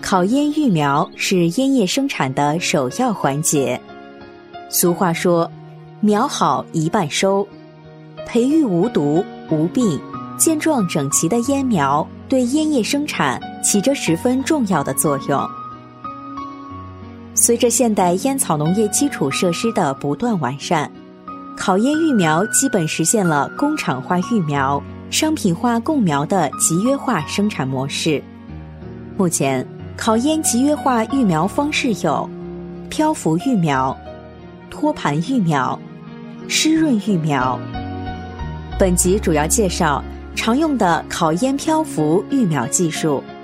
烤烟育苗是烟叶生产的首要环节。俗话说，苗好一半收，培育无毒无病、健壮整齐的烟苗对烟叶生产起着十分重要的作用。随着现代烟草农业基础设施的不断完善，烤烟育苗基本实现了工厂化育苗、商品化供苗的集约化生产模式。目前，烤烟集约化育苗方式有漂浮育苗、托盘育苗、湿润育苗。本集主要介绍常用的烤烟漂浮育苗技术。